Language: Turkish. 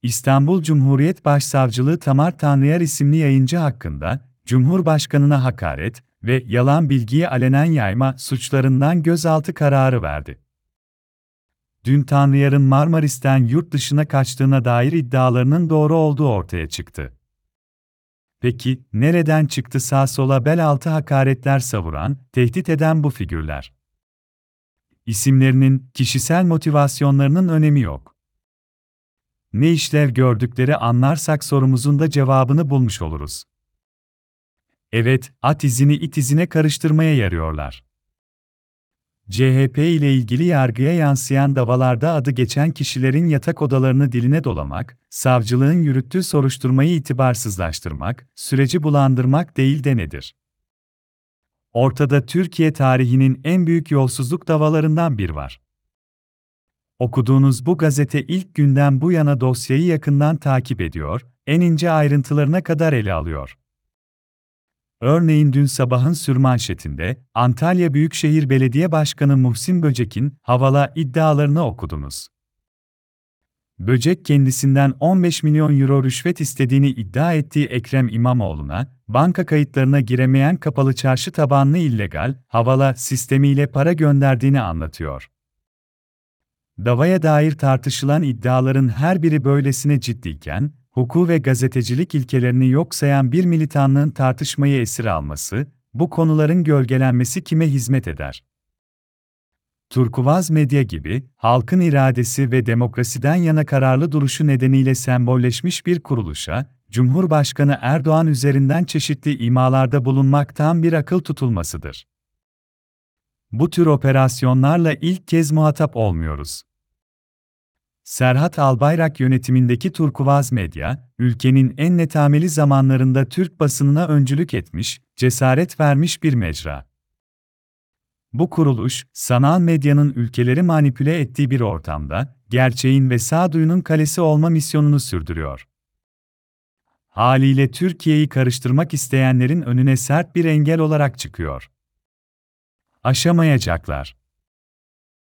İstanbul Cumhuriyet Başsavcılığı Tamar Tanrıyar isimli yayıncı hakkında, Cumhurbaşkanına hakaret ve yalan bilgiyi alenen yayma suçlarından gözaltı kararı verdi. Dün Tanrıyar'ın Marmaris'ten yurt dışına kaçtığına dair iddialarının doğru olduğu ortaya çıktı. Peki, nereden çıktı sağ sola bel altı hakaretler savuran, tehdit eden bu figürler? İsimlerinin, kişisel motivasyonlarının önemi yok. Ne işlev gördükleri anlarsak sorumuzun da cevabını bulmuş oluruz. Evet, at izini it izine karıştırmaya yarıyorlar. CHP ile ilgili yargıya yansıyan davalarda adı geçen kişilerin yatak odalarını diline dolamak, savcılığın yürüttüğü soruşturmayı itibarsızlaştırmak, süreci bulandırmak değil de nedir? Ortada Türkiye tarihinin en büyük yolsuzluk davalarından biri var. Okuduğunuz bu gazete ilk günden bu yana dosyayı yakından takip ediyor, en ince ayrıntılarına kadar ele alıyor. Örneğin dün sabahın sürmanşetinde, Antalya Büyükşehir Belediye Başkanı Muhsin Böcek'in havala iddialarını okudunuz. Böcek kendisinden 15 milyon euro rüşvet istediğini iddia ettiği Ekrem İmamoğlu'na, banka kayıtlarına giremeyen kapalı çarşı tabanlı illegal, havala sistemiyle para gönderdiğini anlatıyor. Davaya dair tartışılan iddiaların her biri böylesine ciddiyken, hukuku ve gazetecilik ilkelerini yok sayan bir militanlığın tartışmayı esir alması, bu konuların gölgelenmesi kime hizmet eder? Turkuaz medya gibi, halkın iradesi ve demokrasiden yana kararlı duruşu nedeniyle sembolleşmiş bir kuruluşa, Cumhurbaşkanı Erdoğan üzerinden çeşitli imalarda bulunmak tam bir akıl tutulmasıdır. Bu tür operasyonlarla ilk kez muhatap olmuyoruz. Serhat Albayrak yönetimindeki Turkuaz Medya, ülkenin en netameli zamanlarında Türk basınına öncülük etmiş, cesaret vermiş bir mecra. Bu kuruluş, sanal medyanın ülkeleri manipüle ettiği bir ortamda, gerçeğin ve sağduyunun kalesi olma misyonunu sürdürüyor. Haliyle Türkiye'yi karıştırmak isteyenlerin önüne sert bir engel olarak çıkıyor. Aşamayacaklar.